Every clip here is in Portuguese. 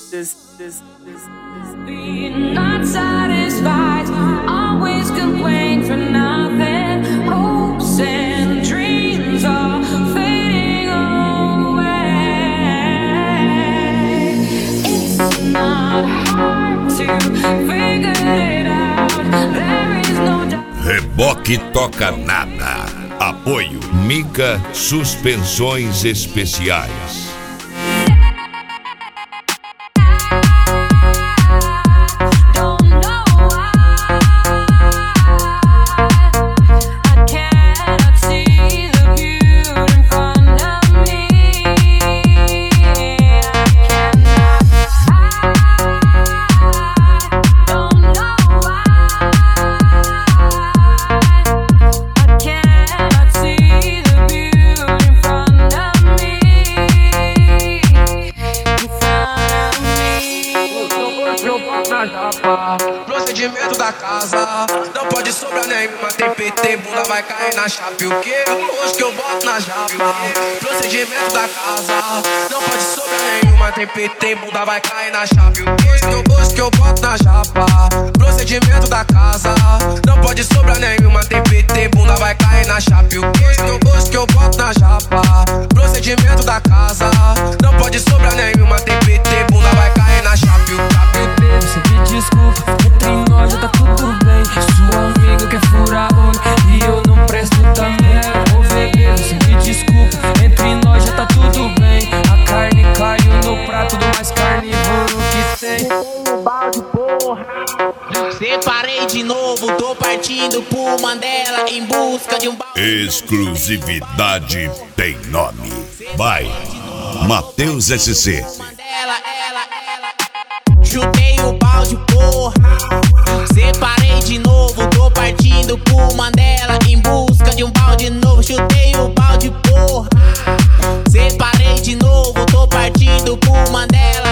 Being not satisfied, always complain for nothing. Hopes and dreams are fading away. It's not hard to figure it out. There is no doubt. Reboque Toca Nada. Apoio Mica Suspensões Especiais. Procedimento da casa, não pode sobrar nenhuma TPT, bunda vai cair na chave. O que? Hoje que eu boto na chave. Procedimento da casa, não pode sobrar nenhuma TPT, bunda vai cair na chave. O que? Hoje que eu boto na chapa. Procedimento da casa, não pode sobrar nenhuma TPT, bunda vai cair na chave. O que? Hoje que eu boto na chapa. Procedimento da casa, não pode sobrar nenhuma TPT, bunda vai cair na chave. Você me desculpa, entre nós já tá tudo bem. Sua amiga quer furar olho e eu não presto também. Ô bebê, você me desculpa, entre nós já tá tudo bem. A carne caiu no prato do mais carnívoro que tem. Balde, porra. Separei de novo, tô partindo pro Mandela em busca de um balde. Exclusividade tem nome. Vai, Matheus SC. Chutei o balde, porra. Separei de novo, tô partindo pro Mandela em busca de um balde novo. Chutei o balde, porra. Separei de novo, tô partindo pro Mandela.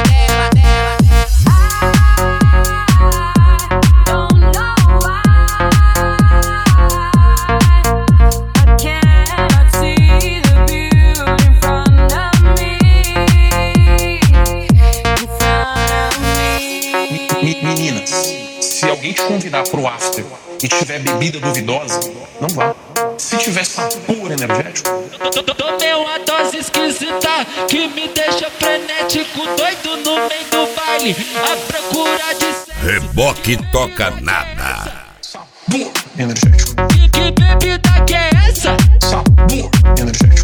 Meninas, se alguém te convidar pro after e tiver bebida duvidosa, não vá. Se tiver sabor energético, Tomei uma dose esquisita que me deixa frenético, doido no meio do baile, à procura de Reboque Toca Nada. sabor energético, que bebida que é essa? sabor energético.